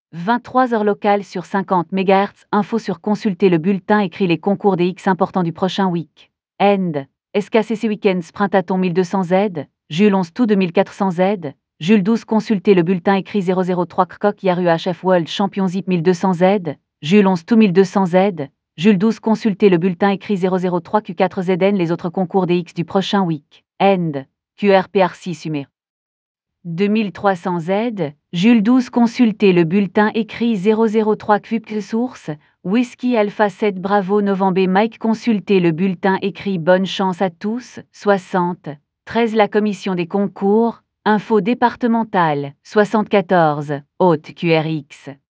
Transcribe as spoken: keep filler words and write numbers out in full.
vingt-trois heures locales sur cinquante mégahertz. Info sur consulter le bulletin écrit les concours des X importants du prochain week-end. S K C C Weekend Sprintathon mille deux cents Z, Jules onze tout deux mille quatre cents Z, Jules douze consulter le bulletin écrit zéro zéro trois Krkok Yaru H F World Champion Zip mille deux cents Z, Jules onze tout mille deux cents Z, Jules douze consulter le bulletin écrit zéro zéro trois Q quatre Z N les autres concours des X du prochain week-end. Q R P R six Sumer. deux mille trois cents Z, Jules douze consulter le bulletin écrit zéro zéro trois Q source, Whisky Alpha sept Bravo Novembre Mike consulter le bulletin écrit bonne chance à tous, soixante, treize la commission des concours, info départementale, soixante-quatorze, haute Q R X.